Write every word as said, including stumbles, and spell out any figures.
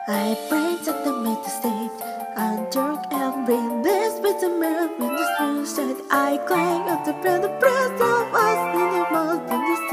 I pray that the make the state under every this with the mirror when the sun set. I climb up the bed, the breath of us in the most in the